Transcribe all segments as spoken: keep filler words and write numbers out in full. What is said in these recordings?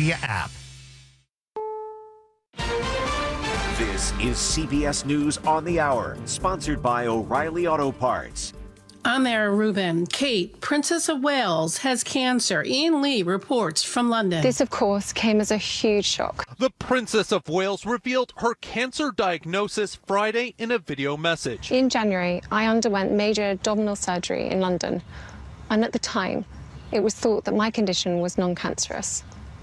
Media app. This is C B S News on the Hour, sponsored by O'Reilly Auto Parts. I'm there, Ruben. Kate, Princess of Wales, has cancer. Ian Lee reports from London. This, of course, came as a huge shock. The Princess of Wales revealed her cancer diagnosis Friday in a video message. In January, I underwent major abdominal surgery in London, and at the time, it was thought that my condition was non-cancerous.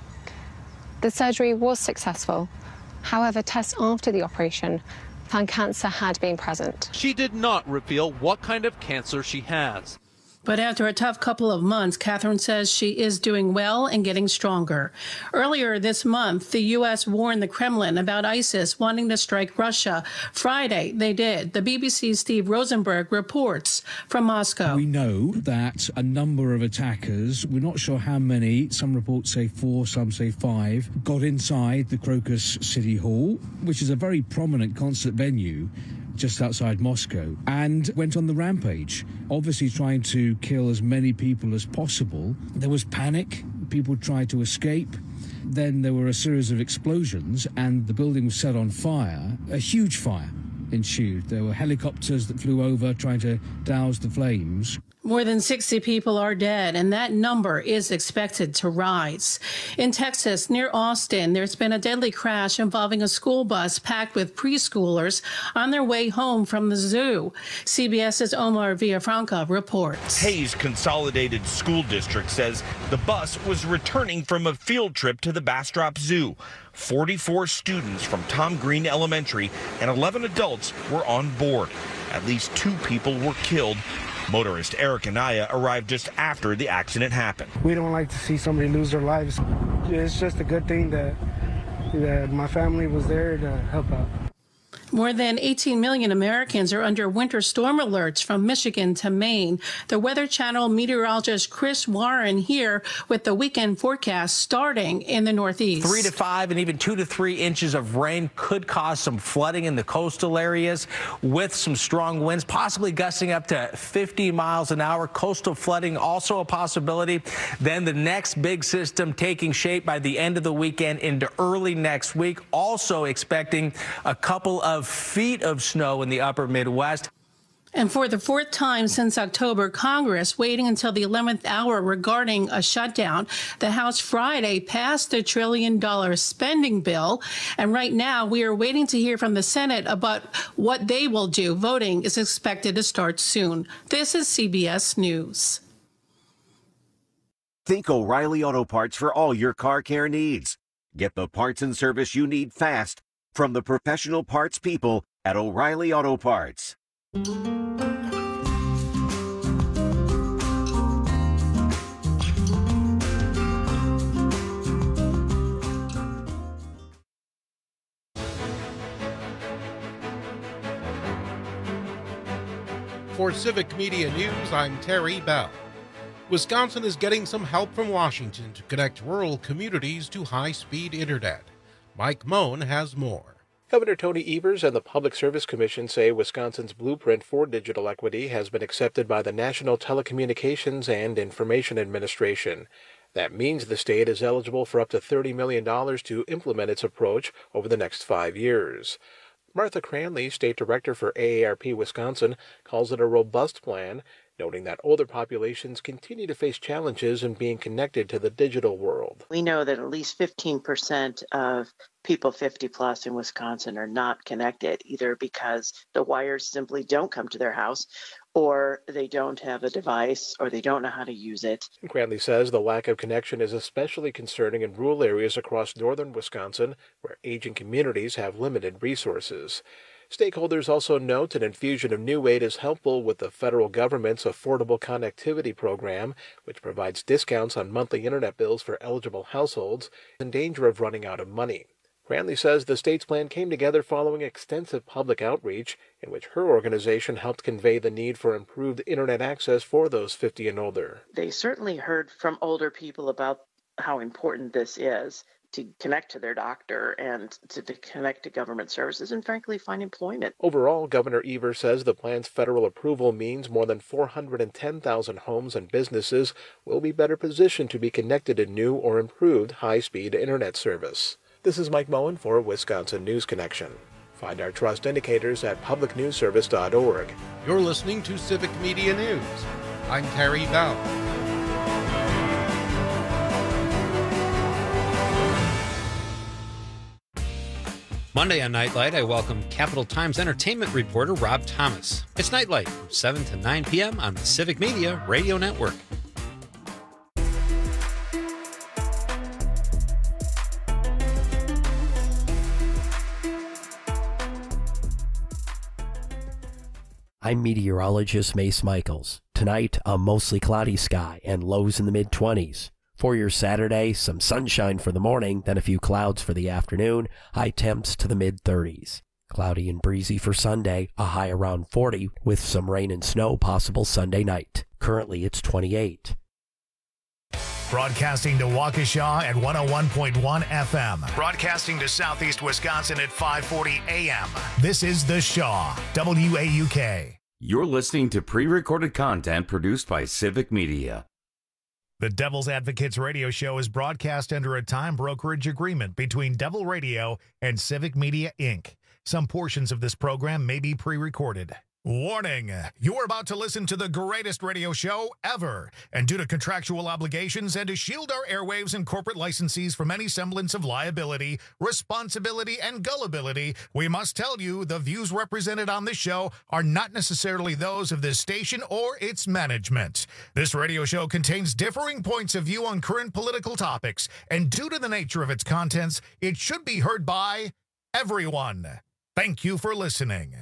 The surgery was successful. However, tests after the operation found cancer had been present. She did not reveal what kind of cancer she has. But after a tough couple of months, Catherine says she is doing well and getting stronger. Earlier this month, the U S warned the Kremlin about ISIS wanting to strike Russia. Friday, they did. The B B C's Steve Rosenberg reports from Moscow. We know that a number of attackers, we're not sure how many, some reports say four, some say five, got inside the Crocus City Hall, which is a very prominent concert venue just outside Moscow, and went on the rampage, obviously trying to kill as many people as possible. There was panic. People tried to escape. Then there were a series of explosions, and the building was set on fire. A huge fire ensued. There were helicopters that flew over trying to douse the flames. More than sixty people are dead, and that number is expected to rise. In Texas, near Austin, there's been a deadly crash involving a school bus packed with preschoolers on their way home from the zoo. CBS's Omar Villafranca reports. Hayes Consolidated School District says the bus was returning from a field trip to the Bastrop Zoo. forty-four students from Tom Green Elementary and eleven adults were on board. At least two people were killed. Motorist Eric Anaya arrived just after the accident happened. We don't like to see somebody lose their lives. It's just a good thing that, that my family was there to help out. More than eighteen million Americans are under winter storm alerts from Michigan to Maine. The Weather Channel meteorologist Chris Warren here with the weekend forecast starting in the Northeast. Three to five and even two to three inches of rain could cause some flooding in the coastal areas with some strong winds, possibly gusting up to fifty miles an hour. Coastal flooding also a possibility. Then the next big system taking shape by the end of the weekend into early next week. Also expecting a couple of feet of snow in the upper Midwest. And for the fourth time since October, Congress waiting until the eleventh hour regarding a shutdown. The House Friday passed a trillion dollar spending bill. And right now we are waiting to hear from the Senate about what they will do. Voting is expected to start soon. This is C B S News. Think O'Reilly Auto Parts for all your car care needs. Get the parts and service you need fast from the professional parts people at O'Reilly Auto Parts. For Civic Media News, I'm Terry Bell. Wisconsin is getting some help from Washington to connect rural communities to high-speed internet. Mike Moen has more. Governor Tony Evers and the Public Service Commission say Wisconsin's blueprint for digital equity has been accepted by the National Telecommunications and Information Administration. That means the state is eligible for up to thirty million dollars to implement its approach over the next five years. Martha Cranley, State Director for A A R P Wisconsin, calls it a robust plan, noting that older populations continue to face challenges in being connected to the digital world. We know that at least fifteen percent of people fifty plus in Wisconsin are not connected, either because the wires simply don't come to their house, or they don't have a device, or they don't know how to use it. Cranley says the lack of connection is especially concerning in rural areas across northern Wisconsin, where aging communities have limited resources. Stakeholders also note an infusion of new aid is helpful with the federal government's Affordable Connectivity Program, which provides discounts on monthly internet bills for eligible households in danger of running out of money. Cranley says the state's plan came together following extensive public outreach, in which her organization helped convey the need for improved internet access for those fifty and older. They certainly heard from older people about how important this is to connect to their doctor and to, to connect to government services and, frankly, find employment. Overall, Governor Evers says the plan's federal approval means more than four hundred ten thousand homes and businesses will be better positioned to be connected to new or improved high-speed internet service. This is Mike Moen for Wisconsin News Connection. Find our trust indicators at public news service dot org. You're listening to Civic Media News. I'm Terry Bell. Monday on Nightlight, I welcome Capital Times entertainment reporter Rob Thomas. It's Nightlight from seven to nine p.m. on the Civic Media Radio Network. I'm meteorologist Mace Michaels. Tonight, a mostly cloudy sky and lows in the mid-twenties. For your Saturday, some sunshine for the morning, then a few clouds for the afternoon, high temps to the mid-thirties. Cloudy and breezy for Sunday, a high around forty, with some rain and snow possible Sunday night. Currently, it's twenty-eight. Broadcasting to Waukesha at one oh one point one F M. Broadcasting to Southeast Wisconsin at five forty A M. This is The Shaw, W A U K. You're listening to pre-recorded content produced by Civic Media. The Devil's Advocates radio show is broadcast under a time brokerage agreement between Devil Radio and Civic Media, Incorporated. Some portions of this program may be pre-recorded. Warning! You're about to listen to the greatest radio show ever. And due to contractual obligations and to shield our airwaves and corporate licensees from any semblance of liability, responsibility, and gullibility, we must tell you the views represented on this show are not necessarily those of this station or its management. This radio show contains differing points of view on current political topics, and due to the nature of its contents, it should be heard by everyone. Thank you for listening.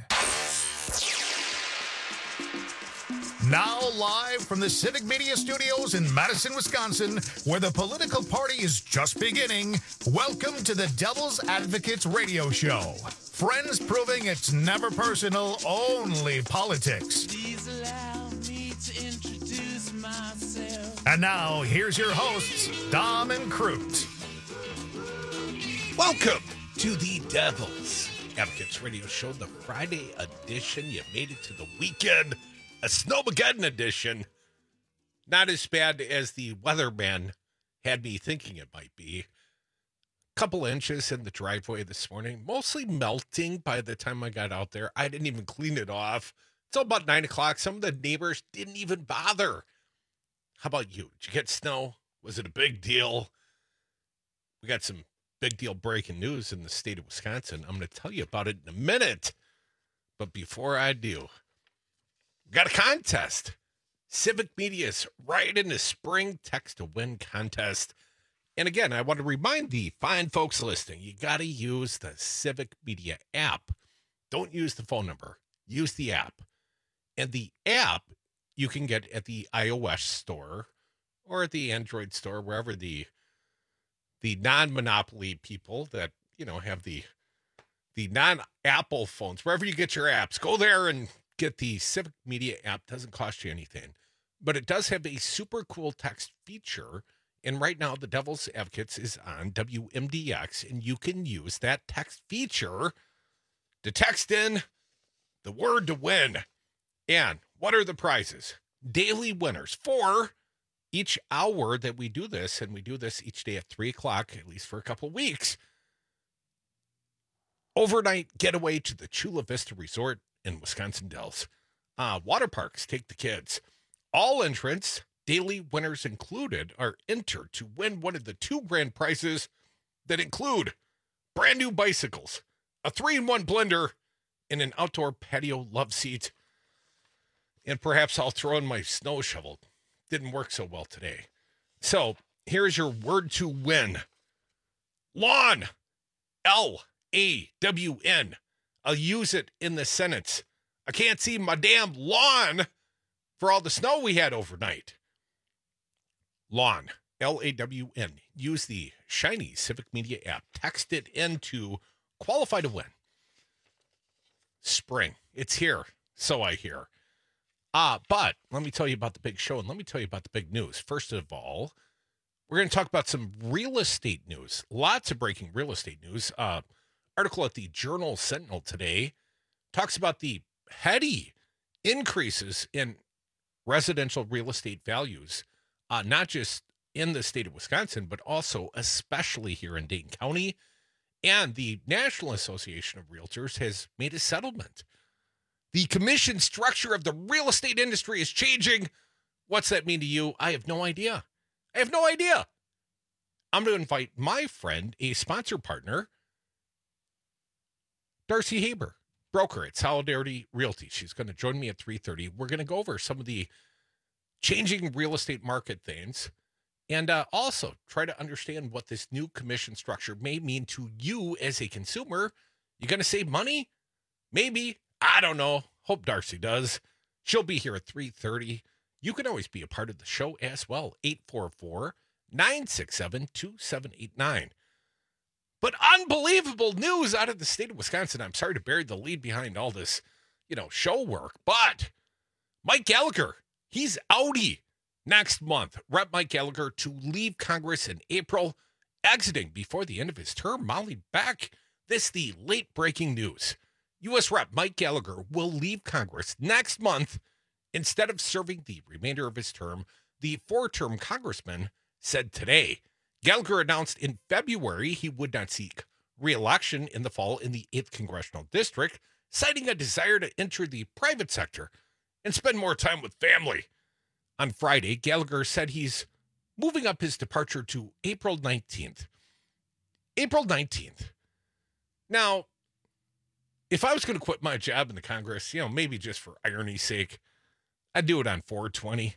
Now live from the Civic Media Studios in Madison, Wisconsin, where the political party is just beginning, welcome to the Devil's Advocates radio show. Friends proving it's never personal, only politics. Please allow me to introduce myself. And now, here's your hosts, Dom and Crute. Welcome to the Devil's Advocates radio show, the Friday edition. You made it to the weekend. A Snowmageddon edition. Not as bad as the weatherman had me thinking it might be. A couple inches in the driveway this morning, mostly melting by the time I got out there. I didn't even clean it off. It's all about nine o'clock. Some of the neighbors didn't even bother. How about you? Did you get snow? Was it a big deal? We got some big deal breaking news in the state of Wisconsin. I'm going to tell you about it in a minute. But before I do, got a contest. Civic Media's right into spring text to win contest. And again, I want to remind the fine folks listening, you got to use the Civic Media app. Don't use the phone number. Use the app. And the app you can get at the iOS store or at the Android store, wherever the the non-monopoly people that, you know, have the the non-Apple phones, wherever you get your apps, go there and get the Civic Media app. Doesn't cost you anything, but it does have a super cool text feature. And right now, the Devil's Advocates is on W M D X, and you can use that text feature to text in the word to win. And what are the prizes? Daily winners for each hour that we do this, and we do this each day at three o'clock, at least for a couple of weeks. Overnight getaway to the Chula Vista Resort in Wisconsin Dells. Uh, water parks, take the kids. All entrants, daily winners included, are entered to win one of the two grand prizes that include brand new bicycles, a three-in-one blender, and an outdoor patio love seat. And perhaps I'll throw in my snow shovel. Didn't work so well today. So here's your word to win. Lawn. L A W N. I'll use it in the sentence. I can't see my damn lawn for all the snow we had overnight. Lawn, L A W N. Use the shiny Civic Media app. Text it in to qualify to win. Spring. It's here, so I hear. Uh, but let me tell you about the big show, and let me tell you about the big news. First of all, We're going to talk about some real estate news. Lots of breaking real estate news. Uh, article at the Journal Sentinel today talks about the heady increases in residential real estate values, uh, not just in the state of Wisconsin, but also especially here in Dayton County. And the National Association of Realtors has made a settlement. The commission structure of the real estate industry is changing. What's that mean to you? I have no idea. I have no idea. I'm going to invite my friend, a sponsor partner, Darcy Haber, broker at Solidarity Realty. She's going to join me at three thirty. We're going to go over some of the changing real estate market things and uh, also try to understand what this new commission structure may mean to you as a consumer. You going to save money? Maybe. I don't know. Hope Darcy does. She'll be here at three thirty. You can always be a part of the show as well. eight four four, nine six seven, two seven eight nine. But unbelievable news out of the state of Wisconsin. I'm sorry to bury the lead behind all this, you know, show work, but Mike Gallagher, he's outie next month. Representative Mike Gallagher to leave Congress in April, exiting before the end of his term. Molly Beck, this is the late breaking news. U S Representative Mike Gallagher will leave Congress next month instead of serving the remainder of his term, the four-term congressman said today. Gallagher announced in February he would not seek re-election in the fall in the eighth Congressional District, citing a desire to enter the private sector and spend more time with family. On Friday, Gallagher said he's moving up his departure to April nineteenth. April nineteenth. Now, if I was going to quit my job in the Congress, you know, maybe just for irony's sake, I'd do it on four twenty.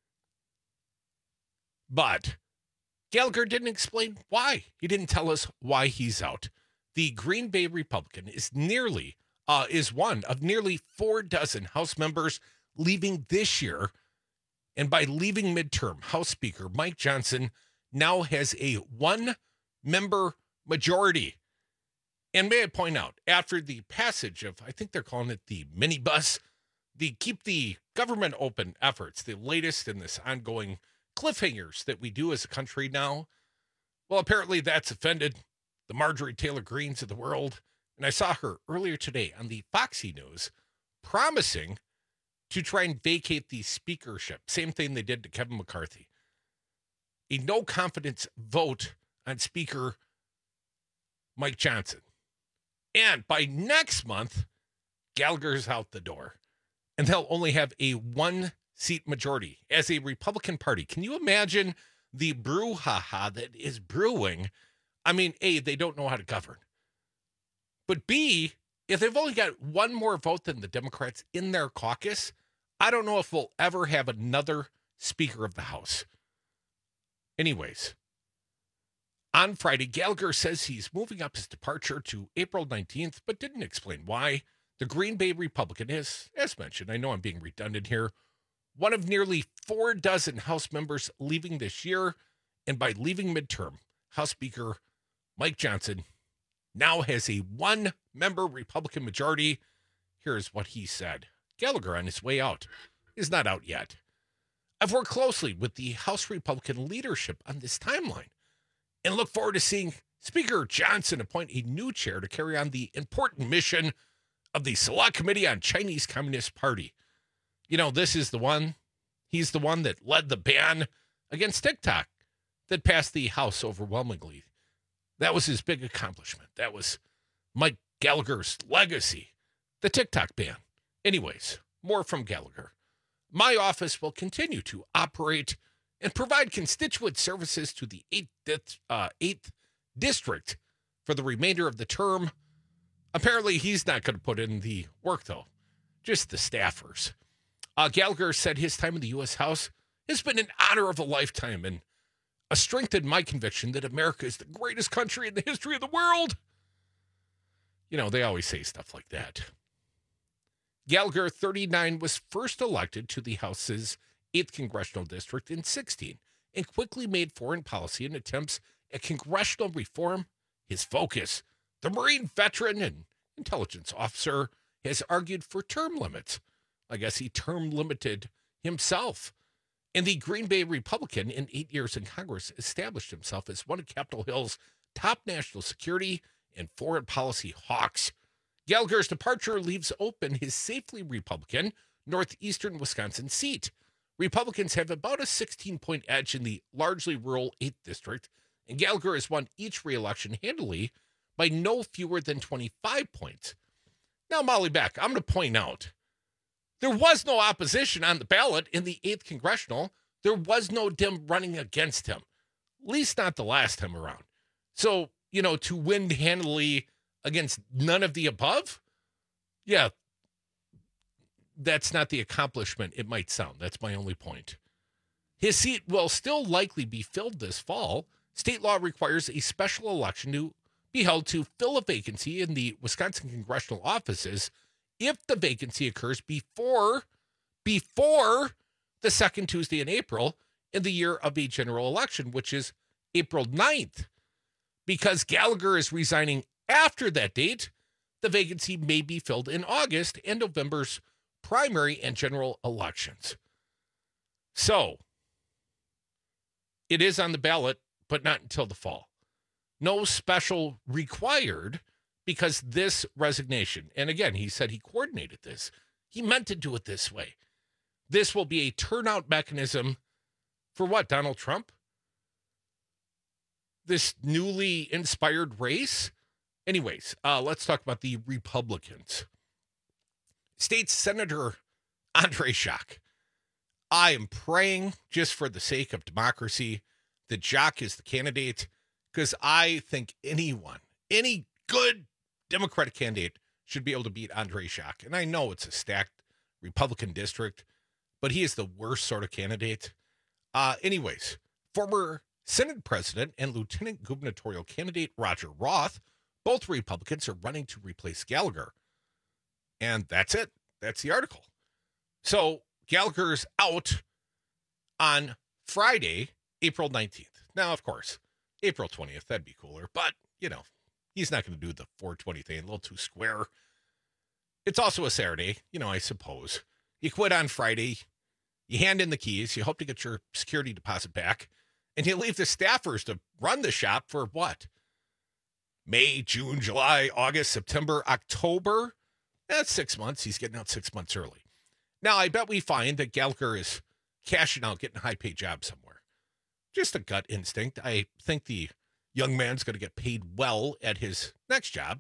But Gallagher didn't explain why. He didn't tell us why he's out. The Green Bay Republican is nearly, uh, is one of nearly four dozen House members leaving this year. And by leaving midterm, House Speaker Mike Johnson now has a one-member majority. And may I point out, after the passage of, I think they're calling it the minibus, the Keep the Government Open efforts, the latest in this ongoing cliffhangers that we do as a country now, well, apparently that's offended the Marjorie Taylor Greens of the world. And I saw her earlier today on the Foxy News promising to try and vacate the speakership. Same thing they did to Kevin McCarthy. A no confidence vote on Speaker Mike Johnson. And by next month, Gallagher's out the door. And they'll only have a one-seat majority as a Republican Party. Can you imagine the brouhaha that is brewing? I mean, A, they don't know how to govern. But B, if they've only got one more vote than the Democrats in their caucus, I don't know if we'll ever have another Speaker of the House. Anyways, on Friday, Gallagher says he's moving up his departure to April nineteenth, but didn't explain why. The Green Bay Republican is, as mentioned, I know I'm being redundant here, one of nearly four dozen House members leaving this year. And by leaving midterm, House Speaker Mike Johnson now has a one-member Republican majority. Here's what he said. Gallagher on his way out is not out yet. I've worked closely with the House Republican leadership on this timeline and look forward to seeing Speaker Johnson appoint a new chair to carry on the important mission of the Select Committee on Chinese Communist Party. You know, this is the one, he's the one that led the ban against TikTok that passed the House overwhelmingly. That was his big accomplishment. That was Mike Gallagher's legacy, the TikTok ban. Anyways, more from Gallagher. My office will continue to operate and provide constituent services to the eighth, uh, eighth District for the remainder of the term. Apparently, he's not going to put in the work, though. Just the staffers. Uh, Gallagher said his time in the U S House has been an honor of a lifetime and a strength in my conviction that America is the greatest country in the history of the world. You know, they always say stuff like that. Gallagher, thirty-nine, was first elected to the House's eighth Congressional District in sixteen and quickly made foreign policy and attempts at congressional reform his focus. The Marine veteran and intelligence officer has argued for term limits. I guess he term limited himself And the Green Bay Republican, in eight years in Congress, established himself as one of Capitol Hill's top national security and foreign policy hawks. Gallagher's departure leaves open his safely Republican northeastern Wisconsin seat. Republicans have about a sixteen-point edge in the largely rural eighth District, and Gallagher has won each re-election handily by no fewer than twenty-five points. Now, Molly Beck, I'm going to point out, there was no opposition on the ballot in the eighth Congressional. There was no Dem running against him, at least not the last time around. So, you know, to win handily against none of the above, yeah, that's not the accomplishment it might sound. That's my only point. His seat will still likely be filled this fall. State law requires a special election to be held to fill a vacancy in the Wisconsin congressional offices if the vacancy occurs before, before the second Tuesday in April in the year of a general election, which is April ninth. Because Gallagher is resigning after that date, the vacancy may be filled in August and November's primary and general elections. So, it is on the ballot, but not until the fall. No special required because this resignation, and again, he said he coordinated this. He meant to do it this way. This will be a turnout mechanism for what, Donald Trump? This newly inspired race? Anyways, uh, let's talk about the Republicans. State Senator Andre Jacques. I am praying, just for the sake of democracy, that Jacques is the candidate, because I think anyone, any good Democratic candidate should be able to beat Andre Jacques. And I know it's a stacked Republican district, but he is the worst sort of candidate. Uh, anyways, former Senate President and Lieutenant Gubernatorial candidate Roger Roth, both Republicans, are running to replace Gallagher. And that's it. That's the article. So Gallagher's out on Friday, April nineteenth. Now, of course, April twentieth, that'd be cooler. But, you know, he's not going to do the four twenty thing, a little too square. It's also a Saturday, you know, I suppose. You quit on Friday, you hand in the keys, you hope to get your security deposit back, and you leave the staffers to run the shop for what? May, June, July, August, September, October? That's six months. He's getting out six months early. Now, I bet we find that Gallagher is cashing out, getting a high-paid job somewhere. Just a gut instinct. I think the young man's going to get paid well at his next job,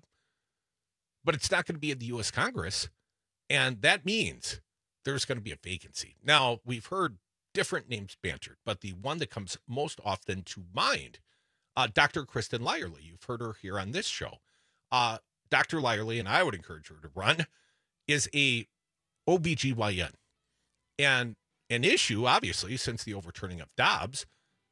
but it's not going to be in the U S Congress, and that means there's going to be a vacancy. Now, we've heard different names bantered, but the one that comes most often to mind, uh, Doctor Kristen Lyerly. You've heard her here on this show. Uh, Doctor Lyerly, and I would encourage her to run, is a O B G Y N. And an issue, obviously, since the overturning of Dobbs,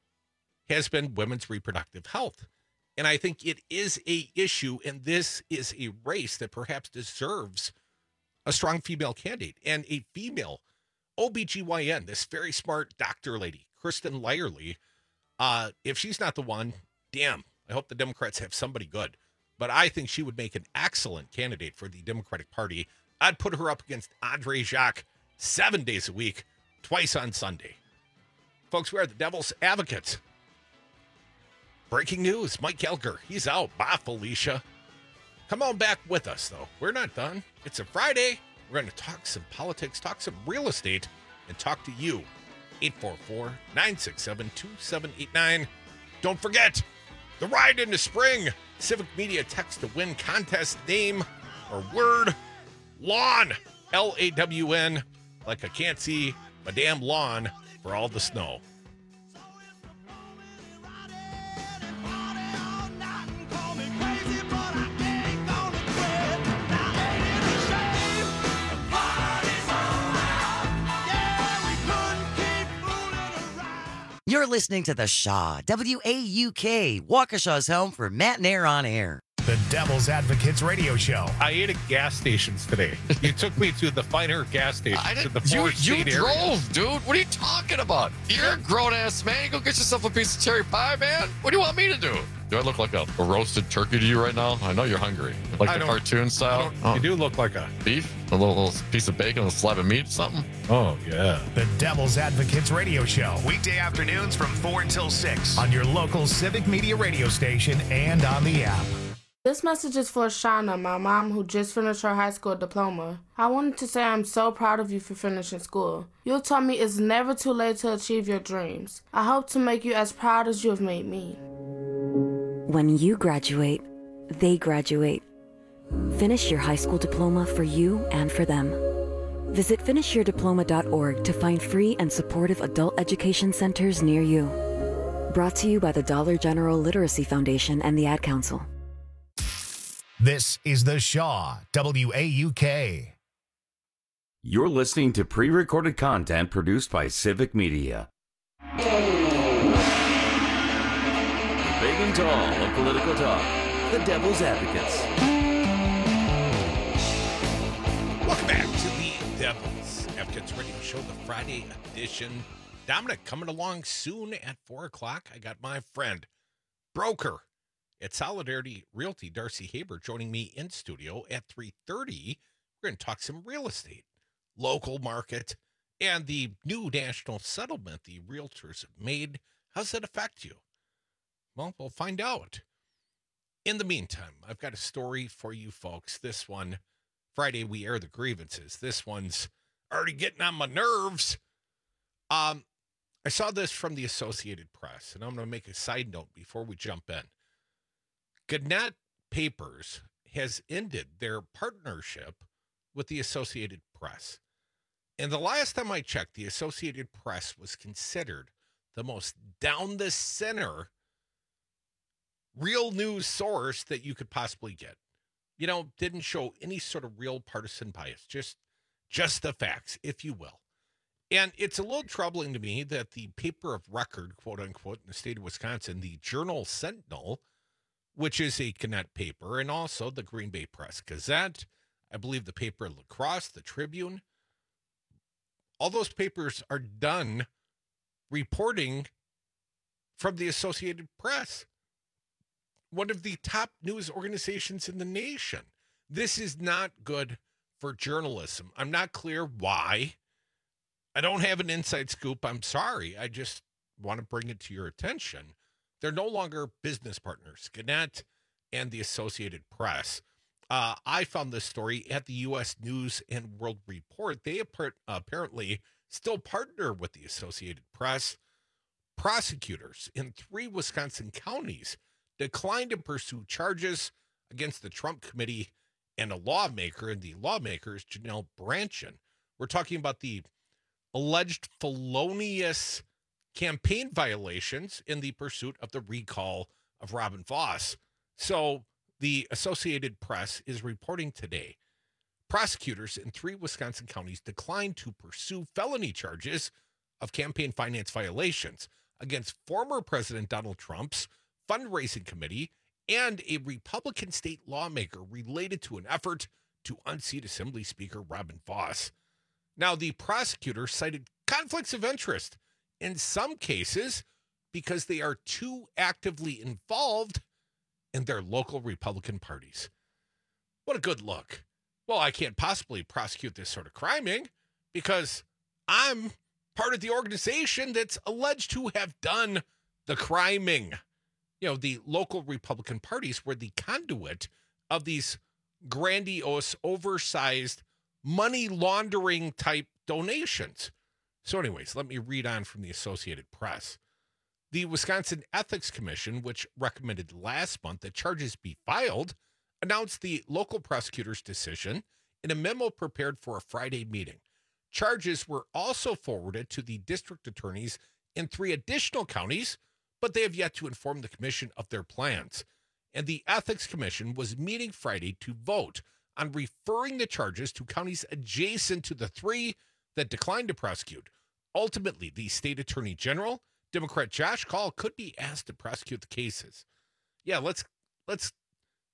has been women's reproductive health. And I think it is a issue, and this is a race that perhaps deserves a strong female candidate. And a female O B G Y N, this very smart doctor lady, Kristen Lyerly, uh, if she's not the one, damn, I hope the Democrats have somebody good. But I think she would make an excellent candidate for the Democratic Party. I'd put her up against Andre Jacques seven days a week, twice on Sunday. Folks, we are the Devil's Advocates. Breaking news, Mike Gallagher, he's out. Bye, Felicia. Come on back with us, though. We're not done. It's a Friday. We're going to talk some politics, talk some real estate, and talk to you. eight four four, nine six seven, two seven eight nine. Don't forget, the ride into spring. Civic Media text to win contest name or word, lawn, L A W N, like I can't see my damn lawn for all the snow. You're listening to The Shaw, W A U K, Waukesha's home for Matt and Air on Air. The Devil's Advocates Radio Show. I ate at gas stations today. You took me to the finer gas stations I in the didn't, you four you state drove, areas. dude. What are you talking about? You're a grown-ass man. Go get yourself a piece of cherry pie, man. What do you want me to do? Do I look like a, a roasted turkey to you right now? I know you're hungry. Like I the don't- cartoon style? Oh. You do look like a beef? A little, little piece of bacon, a slab of meat, something? Oh, yeah. The Devil's Advocates Radio Show. Weekday afternoons from four until six on your local Civic Media radio station and on the app. This message is for Shauna, my mom who just finished her high school diploma. I wanted to say I'm so proud of you for finishing school. You taught me it's never too late to achieve your dreams. I hope to make you as proud as you have made me. When you graduate, they graduate. Finish your high school diploma for you and for them. Visit finish your diploma dot org to find free and supportive adult education centers near you. Brought to you by the Dollar General Literacy Foundation and the Ad Council. This is the Shaw, W A U K. You're listening to pre-recorded content produced by Civic Media. The big and tall of political talk, the Devil's Advocates. Welcome back to the Devil's Advocates Radio Show, the Friday edition. Dominic coming along soon at four o'clock. I got my friend, broker at Solidarity Realty, Darcy Haber, joining me in studio at three thirty. We're going to talk some real estate, local market, and the new national settlement the realtors have made. How's that affect you? Well, we'll find out. In the meantime, I've got a story for you folks. This one, Friday, we air the grievances. This one's already getting on my nerves. Um, I saw this from the Associated Press, and I'm going to make a side note before we jump in. Gannett Papers has ended their partnership with the Associated Press. And the last time I checked, the Associated Press was considered the most down-the-center real news source that you could possibly get. You know, didn't show any sort of real partisan bias, just, just the facts, if you will. And it's a little troubling to me that the paper of record, quote unquote, in the state of Wisconsin, the Journal Sentinel, which is a Gannett paper, and also the Green Bay Press Gazette, I believe the paper La Crosse, the Tribune, all those papers are done reporting from the Associated Press, one of the top news organizations in the nation. This is not good for journalism. I'm not clear why. I don't have an inside scoop. I'm sorry. I just want to bring it to your attention. They're no longer business partners, Gannett and the Associated Press. Uh, I found this story at the U S News and World Report. They appar- apparently still partner with the Associated Press. Prosecutors in three Wisconsin counties declined to pursue charges against the Trump committee and a lawmaker, and the lawmaker is Janelle Brandtjen. We're talking about the alleged felonious campaign violations in the pursuit of the recall of Robin Vos. So the Associated Press is reporting today, prosecutors in three Wisconsin counties declined to pursue felony charges of campaign finance violations against former President Donald Trump's fundraising committee and a Republican state lawmaker related to an effort to unseat Assembly Speaker Robin Vos. Now, the prosecutor cited conflicts of interest in some cases because they are too actively involved in their local Republican parties. What a good look. Well, I can't possibly prosecute this sort of criming because I'm part of the organization that's alleged to have done the criming. You know, the local Republican parties were the conduit of these grandiose, oversized, money laundering type donations. So anyways, let me read on from the Associated Press. The Wisconsin Ethics Commission, which recommended last month that charges be filed, announced the local prosecutor's decision in a memo prepared for a Friday meeting. Charges were also forwarded to the district attorneys in three additional counties, but they have yet to inform the commission of their plans. And the Ethics Commission was meeting Friday to vote on referring the charges to counties adjacent to the three that declined to prosecute. Ultimately, the state attorney general, Democrat Josh Kaul, could be asked to prosecute the cases. Yeah, let's let's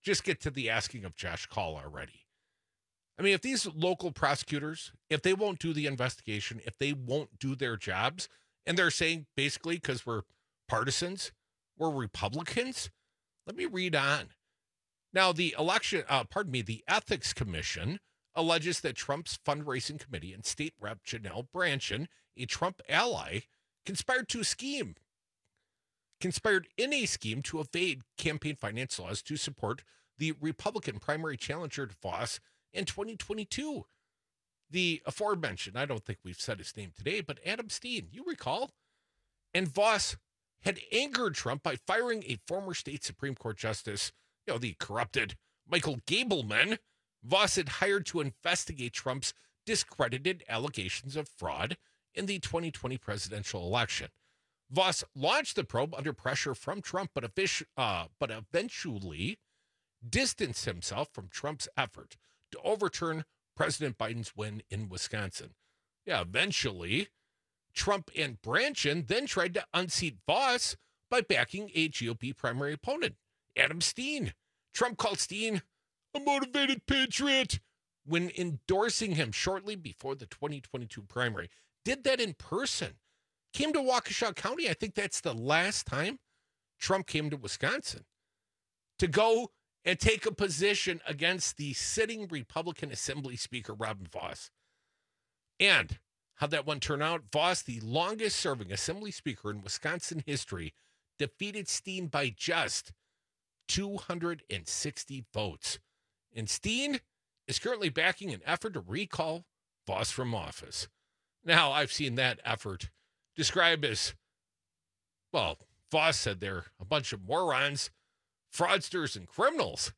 just get to the asking of Josh Kaul already. I mean, if these local prosecutors, if they won't do the investigation, if they won't do their jobs, and they're saying basically because we're partisans, we're Republicans, let me read on. Now, the election, uh, pardon me, the Ethics Commission alleges that Trump's fundraising committee and state rep Janelle Brandtjen, a Trump ally, conspired to scheme, conspired in a scheme to evade campaign finance laws to support the Republican primary challenger Vos in twenty twenty-two. The aforementioned, I don't think we've said his name today, but Adam Steen, you recall? And Vos had angered Trump by firing a former state Supreme Court justice, you know, the corrupted Michael Gableman. Vos had hired to investigate Trump's discredited allegations of fraud in the twenty twenty presidential election. Vos launched the probe under pressure from Trump, but, uh, but eventually distanced himself from Trump's effort to overturn President Biden's win in Wisconsin. Yeah, eventually, Trump and Brandtjen then tried to unseat Vos by backing a G O P primary opponent, Adam Steen. Trump called Steen a motivated patriot when endorsing him shortly before the twenty twenty-two primary. Did that in person. Came to Waukesha County. I think that's the last time Trump came to Wisconsin to go and take a position against the sitting Republican Assembly Speaker, Robin Vos. And how'd that one turn out? Vos, the longest serving Assembly Speaker in Wisconsin history, defeated Steen by just two hundred sixty votes. And Steen is currently backing an effort to recall Vos from office. Now, I've seen that effort described as, well, Vos said they're a bunch of morons, fraudsters, and criminals.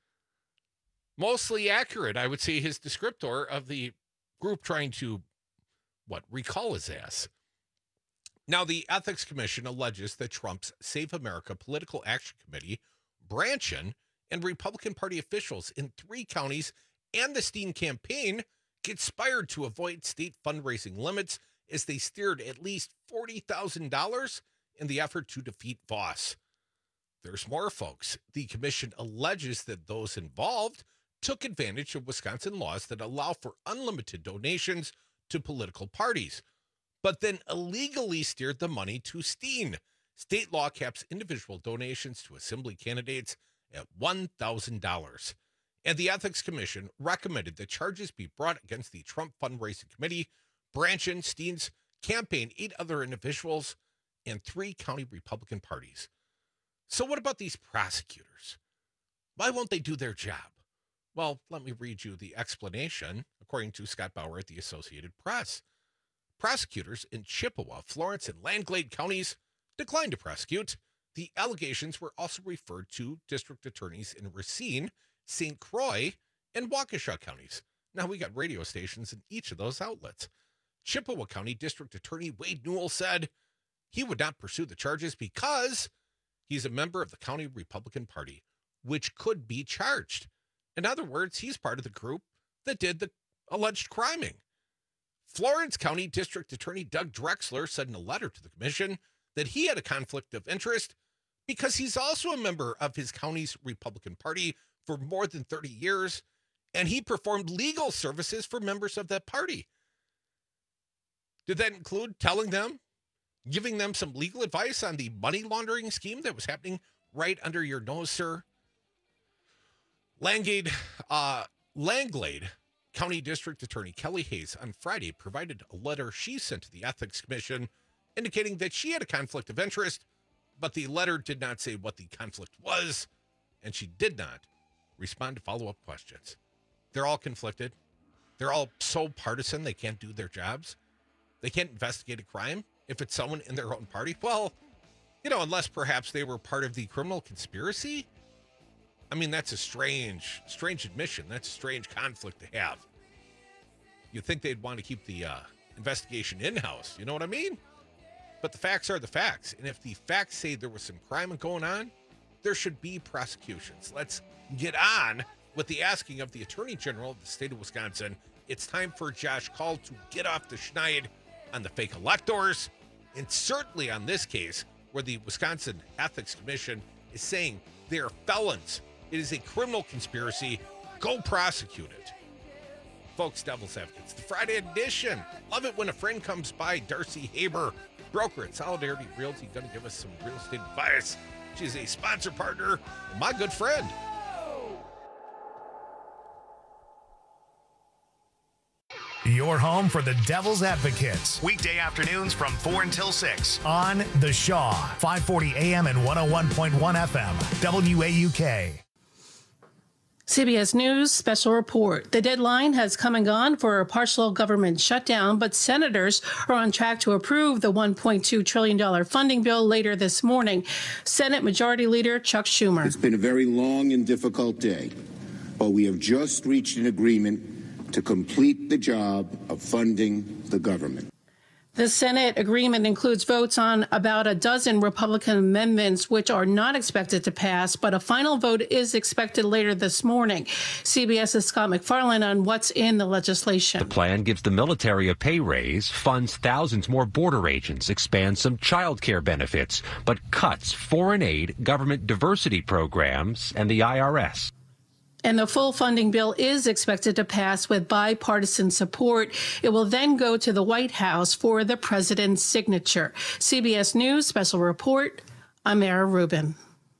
Mostly accurate, I would say, his descriptor of the group trying to, what, recall his ass. Now, the Ethics Commission alleges that Trump's Save America Political Action Committee, Brandtjen, and Republican Party officials in three counties and the Steen campaign conspired to avoid state fundraising limits as they steered at least forty thousand dollars in the effort to defeat Vos. There's more, folks. The commission alleges that those involved took advantage of Wisconsin laws that allow for unlimited donations to political parties, but then illegally steered the money to Steen. State law caps individual donations to assembly candidates at one thousand dollars. And the Ethics Commission recommended that charges be brought against the Trump Fundraising Committee, Brandtjen, Steen's campaign, eight other individuals, and three county Republican parties. So what about these prosecutors? Why won't they do their job? Well, let me read you the explanation, according to Scott Bauer at the Associated Press. Prosecutors in Chippewa, Florence, and Langlade counties declined to prosecute. The allegations were also referred to district attorneys in Racine, Saint Croix, and Waukesha counties. Now, we got radio stations in each of those outlets. Chippewa County District Attorney Wade Newell said he would not pursue the charges because he's a member of the county Republican Party, which could be charged. In other words, he's part of the group that did the alleged criming. Florence County District Attorney Doug Drexler said in a letter to the commission that he had a conflict of interest because he's also a member of his county's Republican Party for more than thirty years, and he performed legal services for members of that party. Did that include telling them, giving them some legal advice on the money laundering scheme that was happening right under your nose, sir? Langlade, uh, Langlade County District Attorney Kelly Hayes on Friday provided a letter she sent to the Ethics Commission indicating that she had a conflict of interest, but the letter did not say what the conflict was, and she did not respond to follow-up questions. They're all conflicted. They're all so partisan they can't do their jobs. They can't investigate a crime if it's someone in their own party. Well, you know, unless perhaps they were part of the criminal conspiracy. I mean, that's a strange, strange admission. That's a strange conflict to have. You'd think they'd want to keep the uh, investigation in-house. You know what I mean? But the facts are the facts. And if the facts say there was some crime going on, there should be prosecutions. Let's get on with the asking of the Attorney General of the state of Wisconsin. It's time for Josh Kaul to get off the schneid on the fake electors, and certainly on this case where the Wisconsin Ethics Commission is saying they're felons It is a criminal conspiracy. Go prosecute it. Folks, Devil's Advocates, the Friday edition. Love it when a friend comes by. Darcy Haber, broker at Solidarity Realty, going to give us some real estate advice. She's a sponsor partner and my good friend. Your home for the Devil's Advocates. Weekday afternoons from four until six on The Shaw, five forty A M and one oh one point one F M, W A U K. C B S News special report. The deadline has come and gone for a partial government shutdown, but senators are on track to approve the one point two trillion dollars funding bill later this morning. Senate Majority Leader Chuck Schumer. It's been a very long and difficult day, but we have just reached an agreement to complete the job of funding the government. The Senate agreement includes votes on about a dozen Republican amendments, which are not expected to pass, but a final vote is expected later this morning. CBS's Scott McFarland on what's in the legislation. The plan gives the military a pay raise, funds thousands more border agents, expands some child care benefits, but cuts foreign aid, government diversity programs, and the I R S. And the full funding bill is expected to pass with bipartisan support. It will then go to the White House for the president's signature. C B S News special report. I'm Mara Rubin.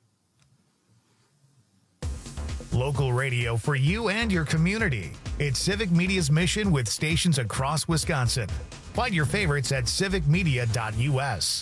Local radio for you and your community. It's Civic Media's mission with stations across Wisconsin. Find your favorites at civic media dot U S.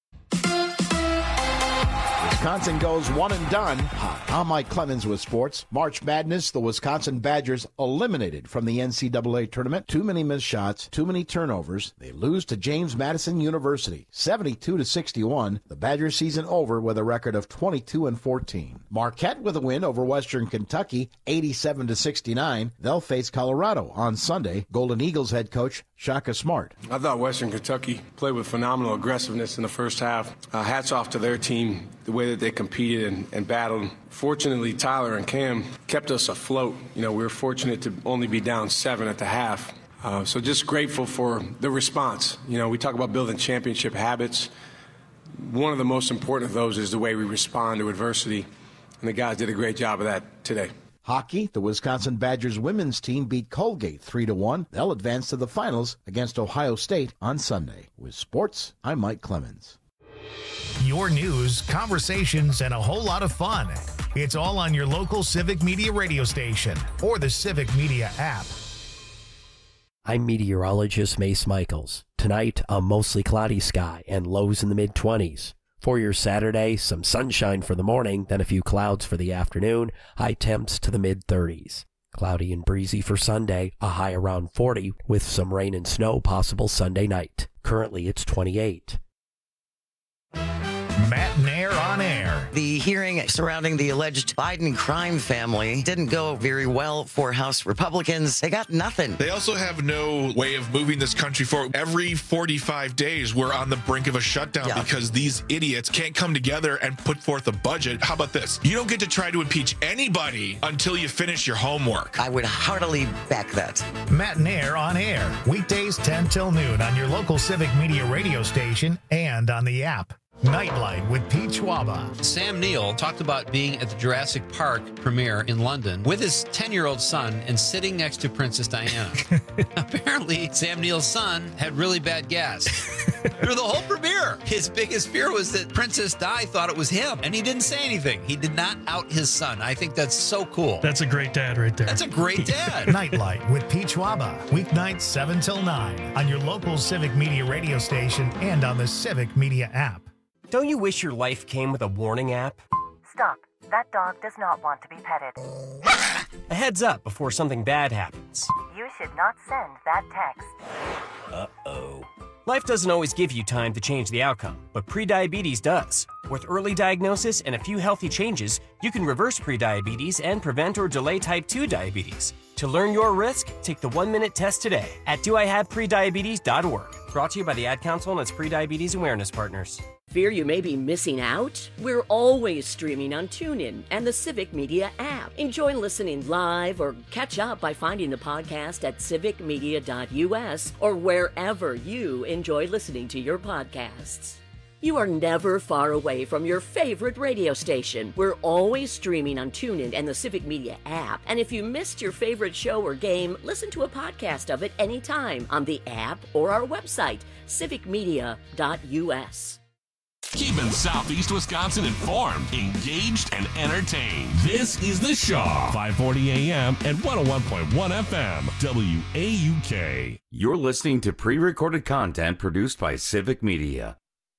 Wisconsin goes one and done. Hi, I'm Mike Clemens with sports. March Madness, the Wisconsin Badgers eliminated from the N C double A tournament. Too many missed shots, too many turnovers. They lose to James Madison University, seventy-two to sixty-one. The Badgers season over with a record of twenty-two and fourteen. Marquette with a win over Western Kentucky, eighty-seven to sixty-nine. They'll face Colorado on Sunday. Golden Eagles head coach Shaka Smart. I thought Western Kentucky played with phenomenal aggressiveness in the first half. Uh, hats off to their team, the way that they competed and, and battled. Fortunately, Tyler and Cam kept us afloat. You know, we were fortunate to only be down seven at the half. Uh, so just grateful for the response. You know, we talk about building championship habits. One of the most important of those is the way we respond to adversity, and the guys did a great job of that today. Hockey, the Wisconsin Badgers women's team beat Colgate three to one. They'll advance to the finals against Ohio State on Sunday. With sports, I'm Mike Clemens. Your news, conversations, and a whole lot of fun. It's all on your local Civic Media radio station or the Civic Media app. I'm meteorologist Mace Michaels. Tonight, a mostly cloudy sky and lows in the mid-twenties. For your Saturday, some sunshine for the morning, then a few clouds for the afternoon, high temps to the mid-thirties. Cloudy and breezy for Sunday, a high around forty, with some rain and snow possible Sunday night. Currently, it's twenty-eight. Matt Nair on air. The hearing surrounding the alleged Biden crime family didn't go very well for House Republicans. They got nothing. They also have no way of moving this country forward. Every forty-five days, we're on the brink of a shutdown yeah. because these idiots can't come together and put forth a budget. How about this? You don't get to try to impeach anybody until you finish your homework. I would heartily back that. Matt Nair on air. Weekdays ten till noon on your local Civic Media radio station and on the app. Nightlight with Pete Schwaba. Sam Neill talked about being at the Jurassic Park premiere in London with his ten-year-old son and sitting next to Princess Diana. Apparently, Sam Neill's son had really bad gas through the whole premiere. His biggest fear was that Princess Di thought it was him, and he didn't say anything. He did not out his son. I think that's so cool. That's a great dad right there. That's a great dad. Nightlight with Pete Schwaba. Weeknights seven till nine on your local Civic Media radio station and on the Civic Media app. Don't you wish your life came with a warning app? Stop. That dog does not want to be petted. A heads up before something bad happens. You should not send that text. Uh-oh. Life doesn't always give you time to change the outcome, but prediabetes does. With early diagnosis and a few healthy changes, you can reverse prediabetes and prevent or delay type two diabetes. To learn your risk, take the one-minute test today at do I have prediabetes dot org. Brought to you by the Ad Council and its prediabetes awareness partners. Fear you may be missing out? We're always streaming on TuneIn and the Civic Media app. Enjoy listening live or catch up by finding the podcast at civic media dot U S or wherever you enjoy listening to your podcasts. You are never far away from your favorite radio station. We're always streaming on TuneIn and the Civic Media app. And if you missed your favorite show or game, listen to a podcast of it anytime on the app or our website, civic media dot u s. Keeping Southeast Wisconsin informed, engaged, and entertained. This is The Shaw, five forty A M and one oh one point one F M, W A U K. You're listening to pre-recorded content produced by Civic Media.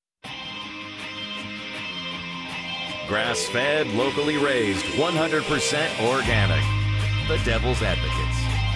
Grass-fed, locally raised, one hundred percent organic. The Devil's Advocates.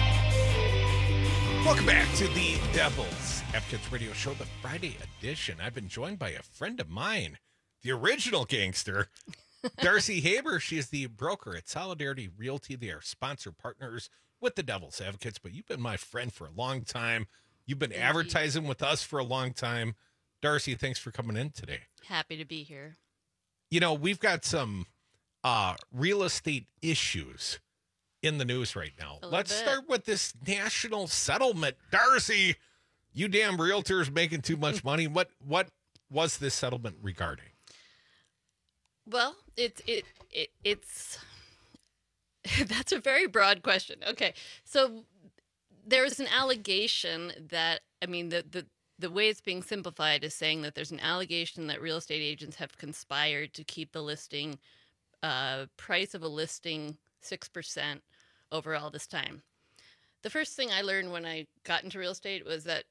Welcome back to the Devil's Advocates Radio Show, the Friday edition. I've been joined by a friend of mine, the original gangster, Darcy Haber. She is the broker at Solidarity Realty. They are sponsor partners with the Devil's Advocates, but you've been my friend for a long time. You've been advertising with us for a long time. Darcy, thanks for coming in today. Happy to be here. You know, we've got some uh, real estate issues in the news right now. Let's bit. start with this national settlement. Darcy, you damn realtors making too much money. What what was this settlement regarding? Well, it's it, it it's that's a very broad question. Okay, so there's an allegation that I mean the the. The way it's being simplified is saying that there's an allegation that real estate agents have conspired to keep the listing uh, price of a listing six percent over all this time. The first thing I learned when I got into real estate was that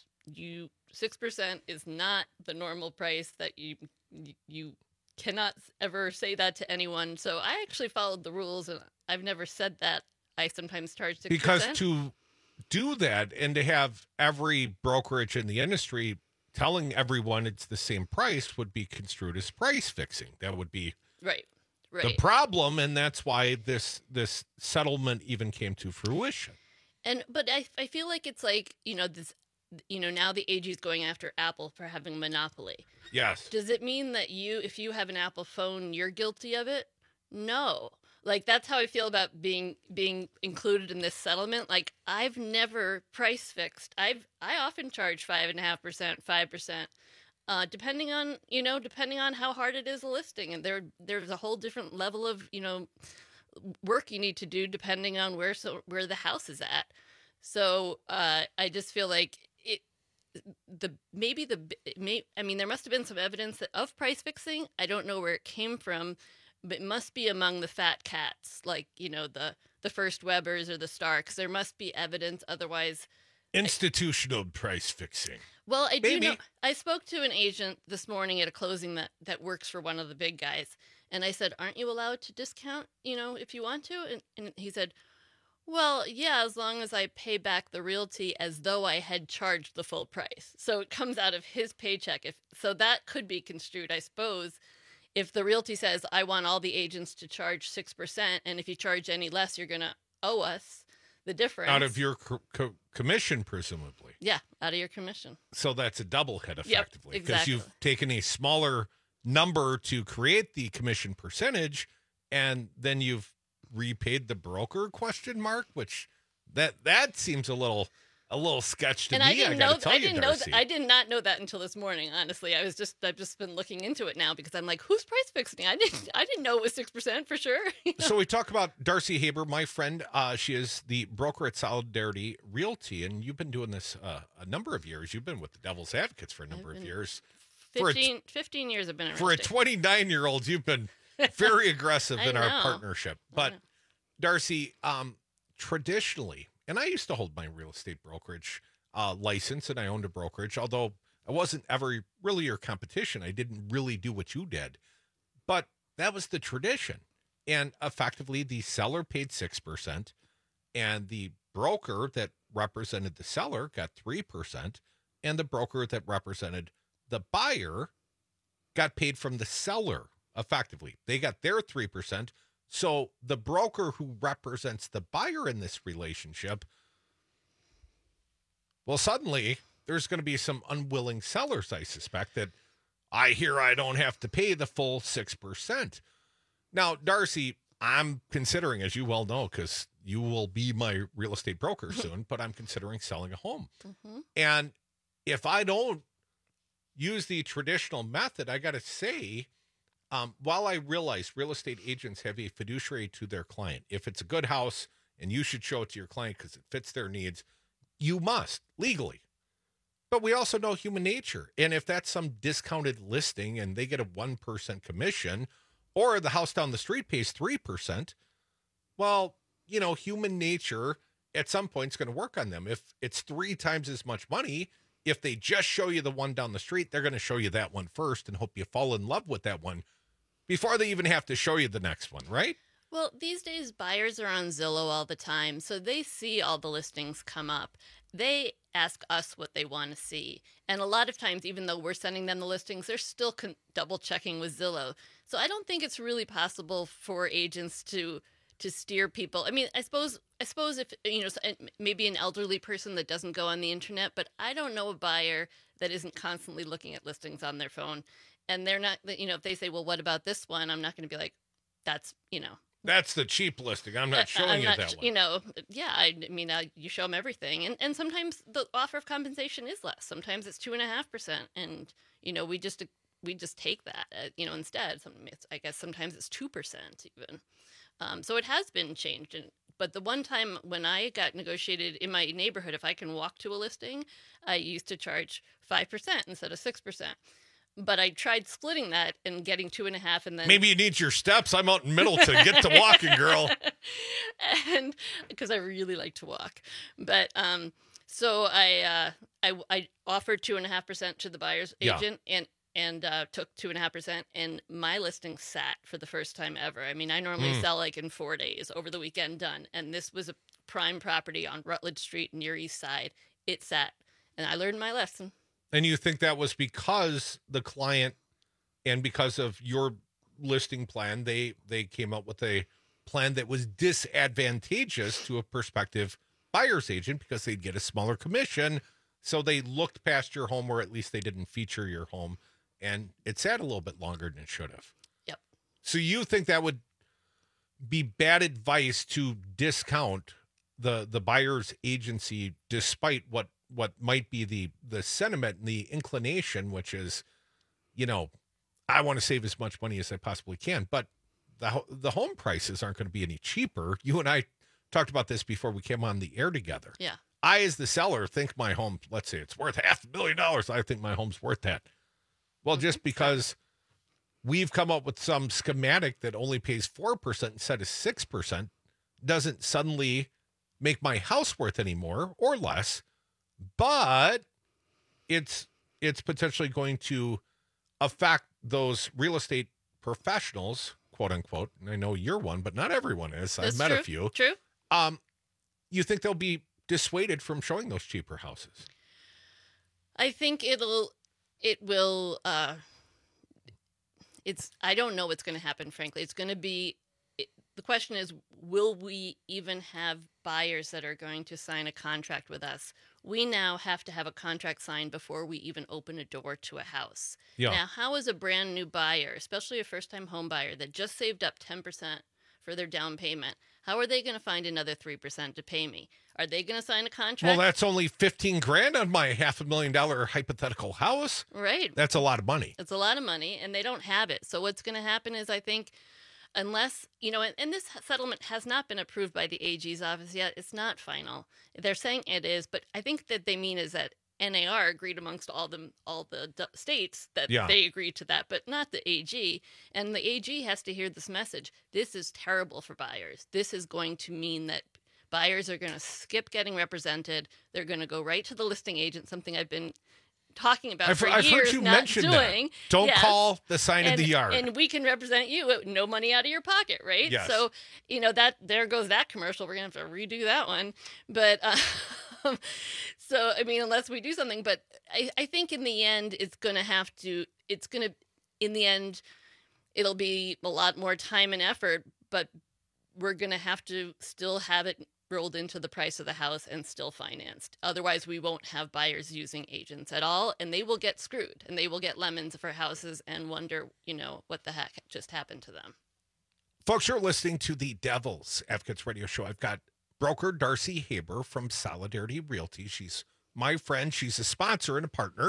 you six percent is not the normal price, that you you cannot ever say that to anyone. So I actually followed the rules, and I've never said that. I sometimes charge six percent. Because to do that and to have every brokerage in the industry telling everyone it's the same price would be construed as price fixing. That would be right, right. the problem, and that's why this this settlement even came to fruition. And but I I feel like it's like, you know, this you know, now the A G is going after Apple for having a monopoly. Yes. Does it mean that you, if you have an Apple phone, you're guilty of it? No. Like, that's how I feel about being being included in this settlement. Like, I've never price fixed. I've I often charge five and a half percent, five percent, uh, depending on you know depending on how hard it is a listing, and there there's a whole different level of you know work you need to do depending on where so where the house is at. So uh, I just feel like it the maybe the may I mean there must have been some evidence that, of price fixing. I don't know where it came from. But it must be among the fat cats, like, you know, the, the First Webbers or the Starks. There must be evidence. Otherwise, institutional I, price fixing. Well, I Maybe. do know. I spoke to an agent this morning at a closing that, that works for one of the big guys. And I said, aren't you allowed to discount, you know, if you want to? And, and he said, well, yeah, as long as I pay back the realty as though I had charged the full price. So it comes out of his paycheck. If So that could be construed, I suppose. If the realty says, I want all the agents to charge six percent, and if you charge any less, you're going to owe us the difference. Out of your co- co- commission, presumably. Yeah, out of your commission. So that's a double hit, effectively. Yep, because exactly. you've taken a smaller number to create the commission percentage, and then you've repaid the broker, question mark, which that that seems a little... A little sketch to and me. I didn't I know. tell I you, didn't Darcy. know. That, I did not know that until this morning. Honestly, I was just. I've just been looking into it now because I'm like, who's price fixing? I didn't. I didn't know it was six percent for sure. You know? So we talk about Darcy Haber, my friend. Uh, she is the broker at Solidarity Realty, and you've been doing this uh, a number of years. You've been with the Devil's Advocates for a number of years. fifteen, for a, fifteen years I've been in for a twenty-nine-year-old. You've been very aggressive in our partnership. But Darcy, um, traditionally, and I used to hold my real estate brokerage Uh, license, and I owned a brokerage, although I wasn't ever really your competition. I didn't really do what you did, but that was the tradition. And effectively, the seller paid six percent, and the broker that represented the seller got three percent, and the broker that represented the buyer got paid from the seller, effectively. They got their three percent. So the broker who represents the buyer in this relationship, well, suddenly there's going to be some unwilling sellers, I suspect, that I hear I don't have to pay the full six percent. Now, Darcy, I'm considering, as you well know, because you will be my real estate broker soon, but I'm considering selling a home. Mm-hmm. And if I don't use the traditional method, I got to say, um, while I realize real estate agents have a fiduciary to their client, if it's a good house and you should show it to your client because it fits their needs, you must legally. But we also know human nature. And if that's some discounted listing and they get a one percent commission, or the house down the street pays three percent, well, you know, human nature at some point is going to work on them. If it's three times as much money, if they just show you the one down the street, they're going to show you that one first and hope you fall in love with that one before they even have to show you the next one, right? Well, these days buyers are on Zillow all the time, so they see all the listings come up. They ask us what they want to see. And a lot of times, even though we're sending them the listings, they're still con- double checking with Zillow. So I don't think it's really possible for agents to to steer people. I mean, I suppose I suppose if, you know, maybe an elderly person that doesn't go on the internet, but I don't know a buyer that isn't constantly looking at listings on their phone. And they're not, you know, if they say, well, what about this one? I'm not going to be like, that's, you know. That's the cheap listing. I'm not showing I'm you not, that one. You know, yeah, I mean, uh, you show them everything. And, and sometimes the offer of compensation is less. Sometimes it's two point five percent. And, you know, we just we just take that, uh, you know, instead. Some, it's, I guess sometimes it's two percent even. Um, so it has been changed. And, but the one time when I got negotiated in my neighborhood, if I can walk to a listing, I used to charge five percent instead of six percent. But I tried splitting that and getting two and a half, and then maybe you need your steps. I'm out in Middleton. Get to walking, girl. And because I really like to walk, but um, so I uh, I I offered two and a half percent to the buyer's Yeah. agent, and and uh, took two and a half percent, and my listing sat for the first time ever. I mean, I normally Mm. sell like in four days, over the weekend, done, and this was a prime property on Rutledge Street near East Side. It sat, and I learned my lesson. And you think that was because the client and because of your listing plan, they they came up with a plan that was disadvantageous to a prospective buyer's agent because they'd get a smaller commission. So they looked past your home, or at least they didn't feature your home, and it sat a little bit longer than it should have. Yep. So you think that would be bad advice to discount the the buyer's agency despite what what might be the the sentiment and the inclination, which is, you know, I want to save as much money as I possibly can, but the ho- the home prices aren't going to be any cheaper. You and I talked about this before we came on the air together. Yeah. I, as the seller, think my home, let's say it's worth half a million dollars. I think my home's worth that. Well, just because we've come up with some schematic that only pays four percent instead of six percent doesn't suddenly make my house worth any more or less. But it's it's potentially going to affect those real estate professionals, quote unquote. And I know you're one, but not everyone is. That's I've met true. a few. True. Um, you think they'll be dissuaded from showing those cheaper houses? I think it'll, it will, uh, it's, I don't know what's going to happen, frankly. It's going to be, it, the question is, will we even have buyers that are going to sign a contract with us? We now have to have a contract signed before we even open a door to a house. Yeah. Now, how is a brand new buyer, especially a first-time home buyer that just saved up ten percent for their down payment, how are they going to find another three percent to pay me? Are they going to sign a contract? Well, that's only fifteen grand on my half a million dollar hypothetical house. Right. That's a lot of money. It's a lot of money, and they don't have it. So what's going to happen is, I think, unless, you know, and, and this settlement has not been approved by the A G's office yet. It's not final. They're saying it is, but I think that they mean is that N A R agreed amongst all them, all the d- states that Yeah. they agreed to that, but not the A G. And the A G has to hear this message. This is terrible for buyers. This is going to mean that buyers are going to skip getting represented. They're going to go right to the listing agent, something I've been talking about I've, for I've years heard you not mention doing. that. Don't Yes. call the sign and, of the yard. And we can represent you at no money out of your pocket, right? Yes. So, you know, that there goes that commercial. We're going to have to redo that one. But uh, so, I mean, unless we do something, but I, I think in the end, it's going to have to, it's going to, in the end, it'll be a lot more time and effort, but we're going to have to still have it rolled into the price of the house and still financed. Otherwise, we won't have buyers using agents at all, and they will get screwed, and they will get lemons for houses and wonder, you know, what the heck just happened to them. Folks, you're listening to the Devil's Advocates Radio Show. I've got broker Darcy Haber from Solidarity Realty. She's my friend. She's a sponsor and a partner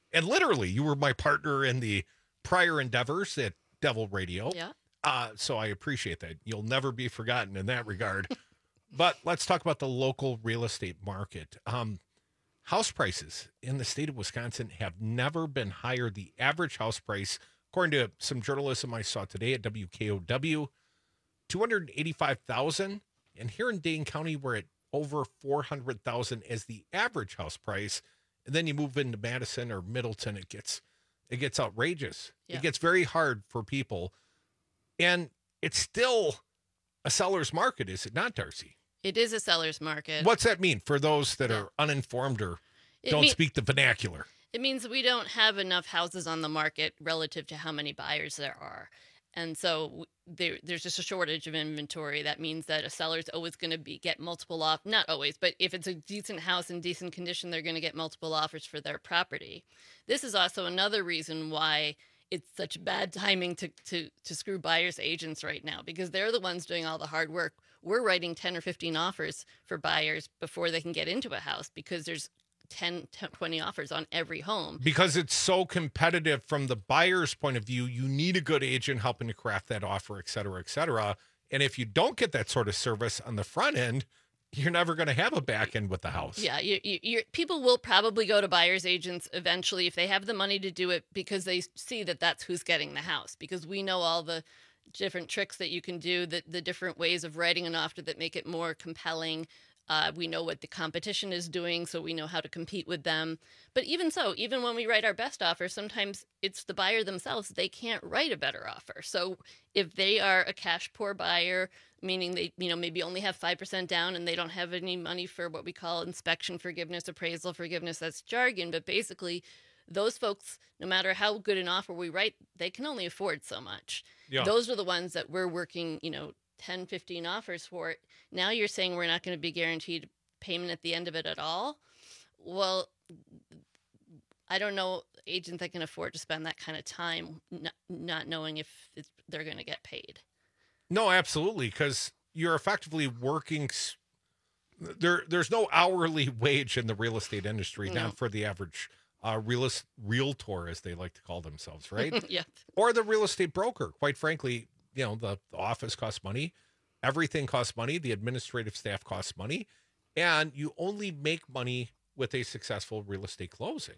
And literally, you were my partner in the prior endeavors at Devil Radio. Yeah. Uh, so I appreciate that. You'll never be forgotten in that regard. But let's talk about the local real estate market. Um, house prices in the state of Wisconsin have never been higher. The average house price, according to some journalism I saw today at W K O W, two hundred eighty-five thousand dollars. And here in Dane County, we're at over four hundred thousand dollars as the average house price. And then you move into Madison or Middleton, it gets it gets outrageous. Yeah. It gets very hard for people. And it's still a seller's market, is it not, Darcy? It is a seller's market. What's that mean for those that are uninformed or It don't mean- speak the vernacular? It means we don't have enough houses on the market relative to how many buyers there are. And so w- there, there's just a shortage of inventory. That means that a seller's always going to be get multiple off, not always, but if it's a decent house in decent condition, they're going to get multiple offers for their property. This is also another reason why it's such bad timing to, to, to screw buyers agents right now, because they're the ones doing all the hard work. We're writing ten or fifteen offers for buyers before they can get into a house because there's ten, twenty offers on every home. Because it's so competitive from the buyer's point of view, you need a good agent helping to craft that offer, et cetera, et cetera. And if you don't get that sort of service on the front end, you're never going to have a back end with the house. Yeah, you, you, you're, people will probably go to buyer's agents eventually if they have the money to do it because they see that that's who's getting the house. Because we know all the different tricks that you can do, the, the different ways of writing an offer that make it more compelling. Uh, we know what the competition is doing, so we know how to compete with them. But even so, even when we write our best offer, sometimes it's the buyer themselves. They can't write a better offer. So if they are a cash poor buyer, meaning they, you know, maybe only have five percent down and they don't have any money for what we call inspection forgiveness, appraisal forgiveness, that's jargon. But basically, those folks, no matter how good an offer we write, they can only afford so much. Yeah. Those are the ones that we're working, you know, ten, fifteen offers for it. Now you're saying we're not going to be guaranteed payment at the end of it at all. Well, I don't know agents that can afford to spend that kind of time not, not knowing if it's, they're going to get paid. No, absolutely, because you're effectively working. s- There, there's no hourly wage in the real estate industry, No. not for the average uh, real realtor, as they like to call themselves, right? Yeah. Or the real estate broker. Quite frankly, you know, the, the office costs money, everything costs money, the administrative staff costs money, and you only make money with a successful real estate closing.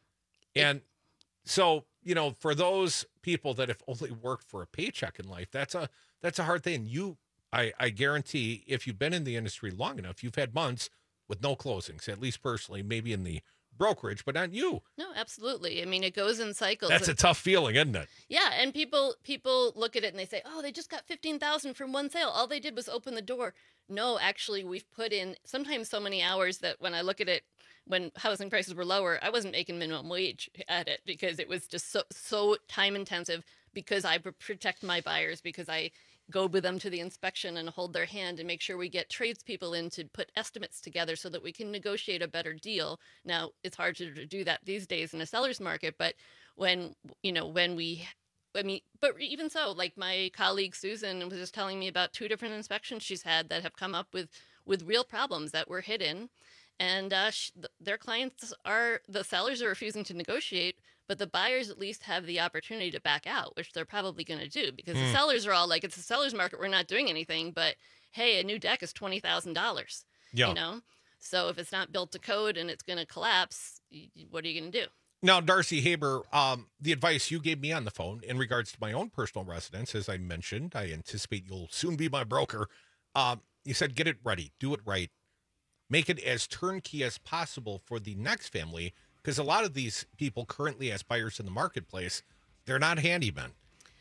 And so, you know, for those people that have only worked for a paycheck in life, that's a that's a hard thing. You, I, I guarantee, if you've been in the industry long enough, you've had months with no closings, at least personally, maybe in the brokerage, but not you. No, absolutely. I mean, it goes in cycles. That's a tough feeling, isn't it? Yeah, and people people look at it and they say, "Oh, they just got fifteen thousand from one sale. All they did was open the door." No, actually, we've put in sometimes so many hours that when I look at it, when housing prices were lower, I wasn't making minimum wage at it because it was just so so time intensive. Because I protect my buyers, because I go with them to the inspection and hold their hand and make sure we get tradespeople in to put estimates together so that we can negotiate a better deal. Now, it's hard to do that these days in a seller's market, but when, you know, when we, I mean, but even so, like my colleague Susan was just telling me about two different inspections she's had that have come up with, with real problems that were hidden. And uh, sh- their clients are, the sellers are refusing to negotiate, but the buyers at least have the opportunity to back out, which they're probably going to do because the Mm. sellers are all like, it's a seller's market, we're not doing anything, but hey, a new deck is twenty thousand dollars, Yeah. you know? So if it's not built to code and it's going to collapse, y- y- what are you going to do? Now, Darcy Haber, um, the advice you gave me on the phone in regards to my own personal residence, as I mentioned, I anticipate you'll soon be my broker. Um, you said, get it ready, do it right, make it as turnkey as possible for the next family, because a lot of these people currently as buyers in the marketplace, they're not handymen.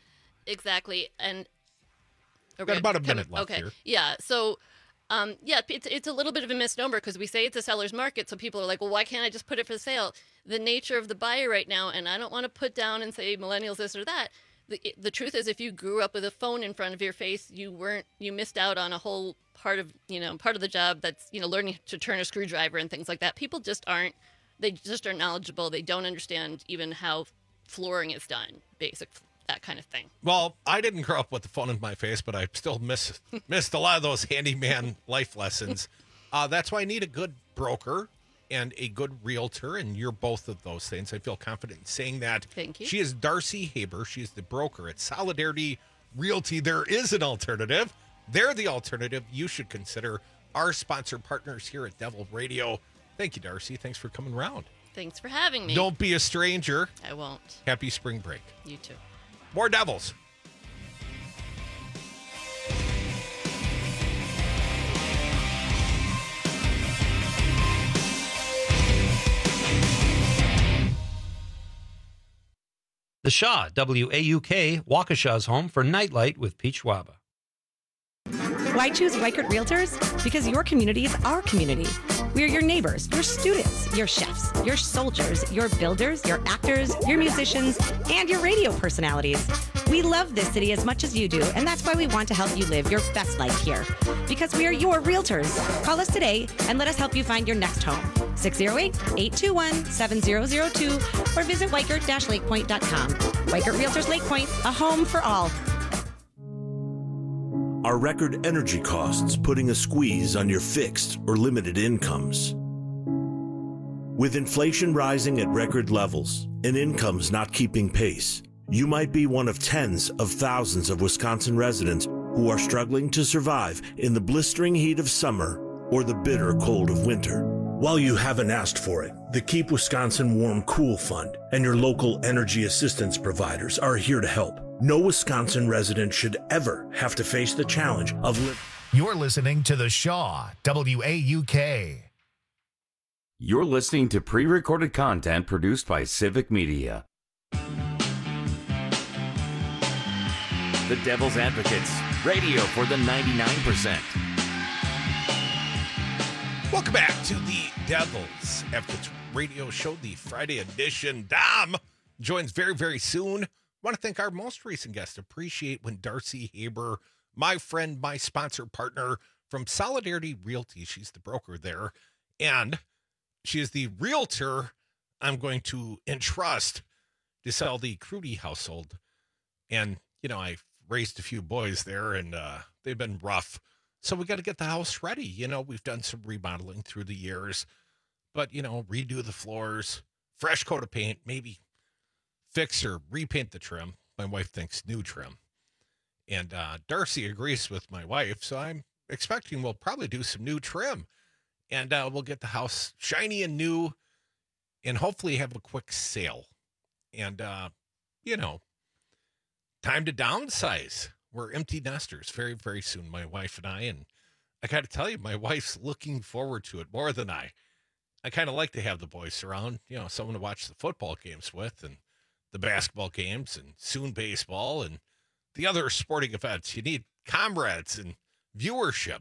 Exactly. And We've got about a minute left okay. here. Yeah. So, um, yeah, it's it's a little bit of a misnomer because we say it's a seller's market, so people are like, well, why can't I just put it for sale? The nature of the buyer right now, and I don't want to put down and say millennials this or that. The, the truth is, if you grew up with a phone in front of your face, you weren't you missed out on a whole part of you know part of the job that's you know learning to turn a screwdriver and things like that. People just aren't they just aren't knowledgeable. They don't understand even how flooring is done, basic that kind of thing. Well, I didn't grow up with the phone in my face, but I still miss missed a lot of those handyman life lessons. Uh, that's why I need a good broker. and a good realtor, and you're both of those things. I feel confident in saying that. Thank you. She is Darcy Haber. She is the broker at Solidarity Realty. There is an alternative. They're the alternative you should consider. Our sponsor partners here at Devil Radio. Thank you, Darcy. Thanks for coming around. Thanks for having me. Don't be a stranger. I won't. Happy spring break. You too. More Devils. The Shaw, W A U K, Waukesha's home for Nightlight with Peach Waba. Why choose Weichert Realtors? Because your community is our community. We're your neighbors, your students, your chefs, your soldiers, your builders, your actors, your musicians, and your radio personalities. We love this city as much as you do, and that's why we want to help you live your best life here. Because we are your realtors. Call us today and let us help you find your next home. six oh eight, eight two one, seven zero zero two or visit weichert dash lakepoint dot com. Weichert Realtors Lake Point, a home for all. Are record energy costs putting a squeeze on your fixed or limited incomes? With inflation rising at record levels and incomes not keeping pace, you might be one of tens of thousands of Wisconsin residents who are struggling to survive in the blistering heat of summer or the bitter cold of winter. While you haven't asked for it, the Keep Wisconsin Warm Cool Fund and your local energy assistance providers are here to help. No Wisconsin resident should ever have to face the challenge of living. You're listening to The Shaw, W A U K. You're listening to pre-recorded content produced by Civic Media. The Devil's Advocates, radio for the ninety-nine percent. Welcome back to the Devil's Advocates radio show, the Friday edition. Dom joins very, very soon. Want to thank our most recent guest. Appreciate when Darcy Haber, my friend, my sponsor partner from Solidarity Realty, she's the broker there, and she is the realtor I'm going to entrust to sell the Crudy household. And, you know, I've raised a few boys there, and uh, they've been rough. So we got to get the house ready. You know, we've done some remodeling through the years, but, you know, redo the floors, fresh coat of paint, maybe fix or repaint the trim. My wife thinks new trim. And uh, Darcy agrees with my wife, so I'm expecting we'll probably do some new trim. And uh, we'll get the house shiny and new and hopefully have a quick sale. And, uh, you know, time to downsize. We're empty nesters very, very soon, my wife and I. And I got to tell you, my wife's looking forward to it more than I. I kind of like to have the boys around, you know, someone to watch the football games with and the basketball games and soon baseball and the other sporting events. You need comrades and viewership.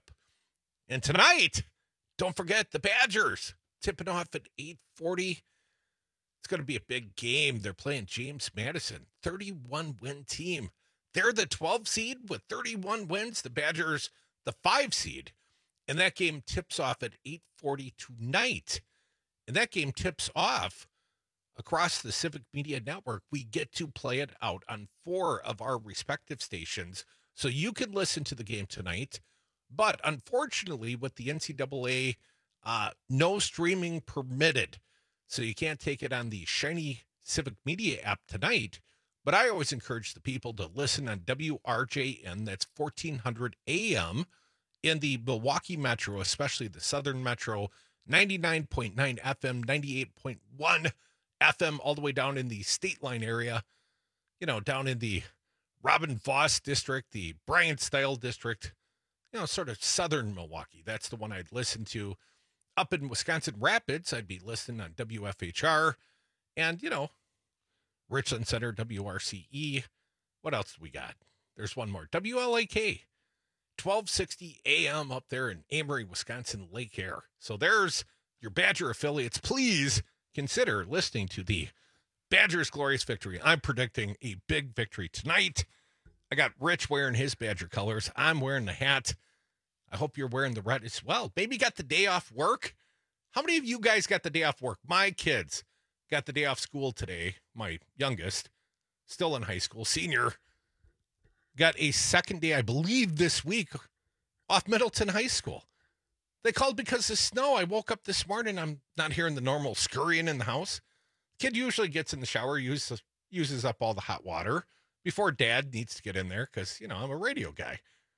And tonight, don't forget the Badgers tipping off at eight forty. It's going to be a big game. They're playing James Madison, thirty-one win team. They're the twelve seed with thirty-one wins. The Badgers, the five seed. And that game tips off at eight forty tonight. And that game tips off across the Civic Media Network. We get to play it out on four of our respective stations. So you can listen to the game tonight. But unfortunately, with the N C double A, uh, no streaming permitted. So you can't take it on the shiny Civic Media app tonight. But I always encourage the people to listen on W R J N, that's fourteen hundred A M, in the Milwaukee Metro, especially the Southern Metro, ninety-nine point nine F M, ninety-eight point one F M, all the way down in the State Line area, you know, down in the Robin Voss district, the Bryant Style district, you know, sort of Southern Milwaukee. That's the one I'd listen to. Up in Wisconsin Rapids, I'd be listening on W F H R and, you know, Richland Center, W R C E. What else do we got? There's one more. W L A K, twelve sixty A M up there in Amory, Wisconsin, Lake Air. So there's your Badger affiliates. Please consider listening to the Badgers' glorious victory. I'm predicting a big victory tonight. I got Rich wearing his Badger colors. I'm wearing the hat. I hope you're wearing the red as well. Maybe got the day off work. How many of you guys got the day off work? My kids got the day off school today. My youngest, still in high school, senior, got a second day, I believe, this week off Middleton High School. They called because of snow. I woke up this morning. I'm not hearing the normal scurrying in the house. Kid usually gets in the shower, uses, uses up all the hot water before dad needs to get in there because, you know, I'm a radio guy.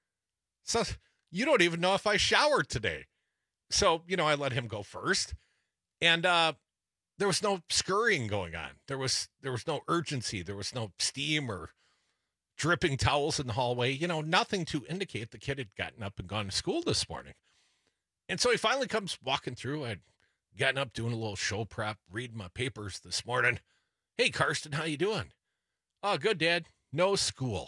So you don't even know if I showered today. So, you know, I let him go first. And uh, there was no scurrying going on. There was there was no urgency. There was no steam or dripping towels in the hallway. You know, nothing to indicate the kid had gotten up and gone to school this morning. And so he finally comes walking through. I'd gotten up doing a little show prep, reading my papers this morning. Hey, Karsten, how you doing? Oh, good, Dad. No school.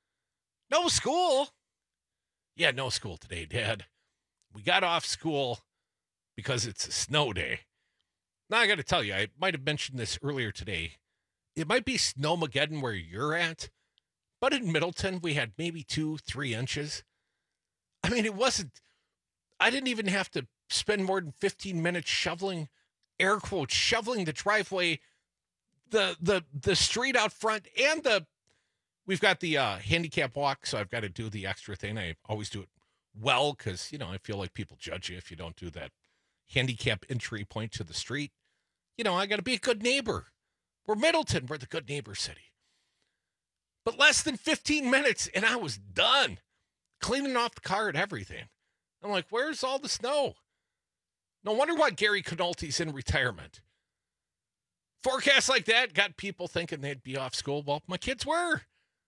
No school? Yeah, no school today, Dad. We got off school because it's a snow day. Now, I got to tell you, I might have mentioned this earlier today. It might be Snowmageddon where you're at, but in Middleton, we had maybe two, three inches. I mean, it wasn't, I didn't even have to spend more than fifteen minutes shoveling, air quotes, shoveling the driveway, the the the street out front, and the, we've got the uh, handicap walk, so I've got to do the extra thing. I always do it well because, you know, I feel like people judge you if you don't do that handicap entry point to the street. You know, I got to be a good neighbor. We're Middleton. We're the good neighbor city. But less than fifteen minutes, and I was done cleaning off the car and everything. I'm like, where's all the snow? No wonder why Gary Canolti's in retirement. Forecasts like that got people thinking they'd be off school. Well, my kids were.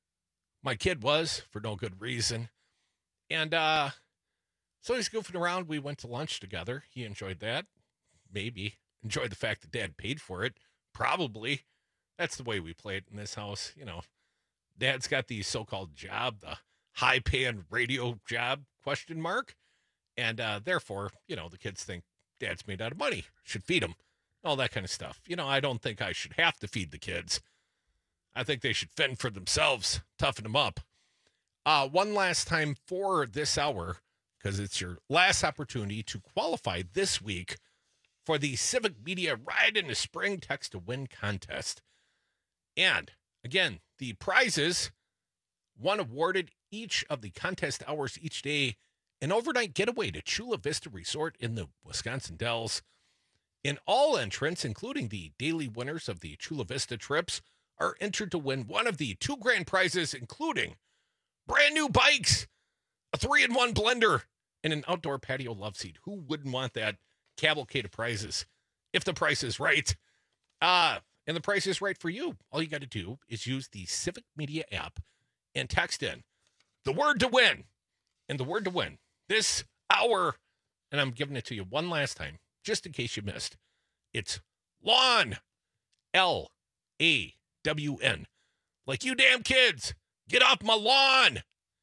My kid was, for no good reason. And uh, so he's goofing around. We went to lunch together. He enjoyed that. Maybe. Enjoyed the fact that Dad paid for it. Probably. That's the way we play it in this house. You know, Dad's got the so-called job, the high-paying radio job, question mark. And uh, therefore, you know, the kids think Dad's made out of money, should feed them, all that kind of stuff. You know, I don't think I should have to feed the kids. I think they should fend for themselves, toughen them up. Uh, one last time for this hour, because it's your last opportunity to qualify this week for the Civic Media Ride into Spring Text to Win contest. And again, the prizes, one awarded each of the contest hours each day, an overnight getaway to Chula Vista Resort in the Wisconsin Dells. In all entrants, including the daily winners of the Chula Vista trips, are entered to win one of the two grand prizes, including brand new bikes, a three-in-one blender, and an outdoor patio love seat. Who wouldn't want that cavalcade of prizes if the price is right? Uh, and the price is right for you. All you got to do is use the Civic Media app and text in the word to win. And the word to win this hour, and I'm giving it to you one last time, just in case you missed. It's lawn, L A W N. Like, you damn kids, get off my lawn.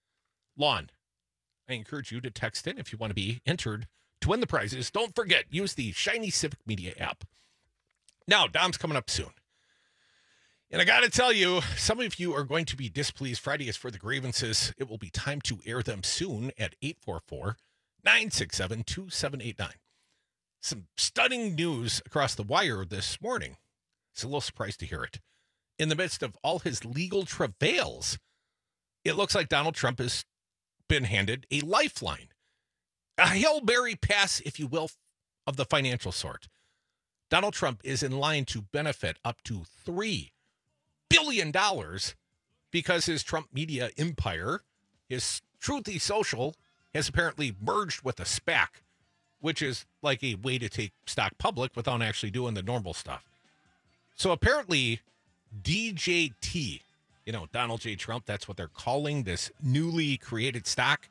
Lawn. I encourage you to text in if you want to be entered to win the prizes. Don't forget, use the shiny Civic Media app. Now, Dom's coming up soon. And I got to tell you, some of you are going to be displeased. Friday is for the grievances. It will be time to air them soon at eight four four, nine six seven, two seven eight nine. Some stunning news across the wire this morning. It's a little surprised to hear it. In the midst of all his legal travails, it looks like Donald Trump has been handed a lifeline. A Hail Mary pass, if you will, of the financial sort. Donald Trump is in line to benefit up to three billion dollars because his Trump media empire, his Truthy Social, has apparently merged with a SPAC, which is like a way to take stock public without actually doing the normal stuff. So apparently D J T, you know, Donald J. Trump, that's what they're calling this newly created stock.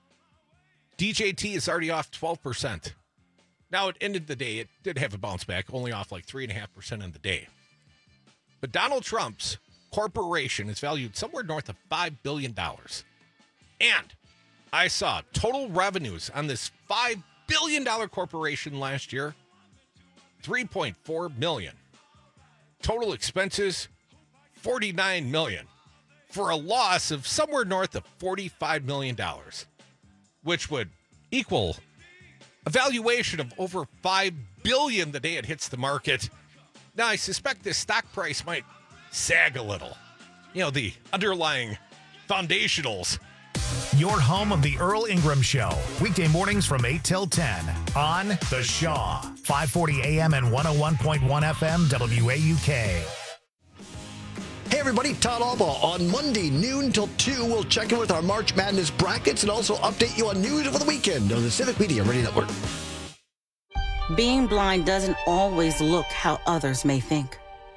D J T is already off twelve percent. Now, it ended the day, it did have a bounce back, only off like three point five percent in the day. But Donald Trump's corporation is valued somewhere north of five billion dollars. And I saw total revenues on this five billion dollars corporation last year, three point four million dollars. Total expenses, forty-nine million dollars, for a loss of somewhere north of forty-five million dollars, which would equal a valuation of over five billion dollars the day it hits the market. Now, I suspect this stock price might sag a little. You know, the underlying foundationals Your home of the Earl Ingram Show. Weekday mornings from eight till ten on The Shaw. five forty A M and one oh one point one F M W A U K. Hey everybody, Todd Alba. On Monday, noon till two, we'll check in with our March Madness brackets and also update you on news over the weekend on the Civic Media Radio Network. Being blind doesn't always look how others may think.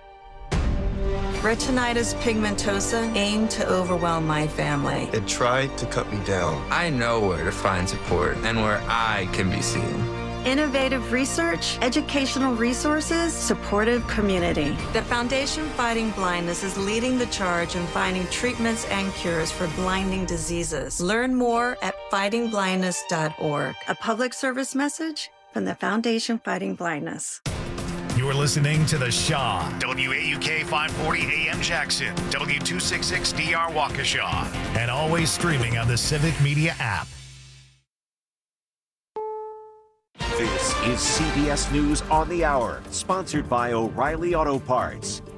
Retinitis pigmentosa aimed to overwhelm my family. It tried to cut me down. I know where to find support and where I can be seen. Innovative research, educational resources, supportive community. The Foundation Fighting Blindness is leading the charge in finding treatments and cures for blinding diseases. Learn more at fighting blindness dot org. A public service message from the Foundation Fighting Blindness. You're listening to The Shaw. W A U K five forty A M Jackson. W two sixty-six D R Waukesha. And always streaming on the Civic Media app. This is C B S News on the Hour, sponsored by O'Reilly Auto Parts.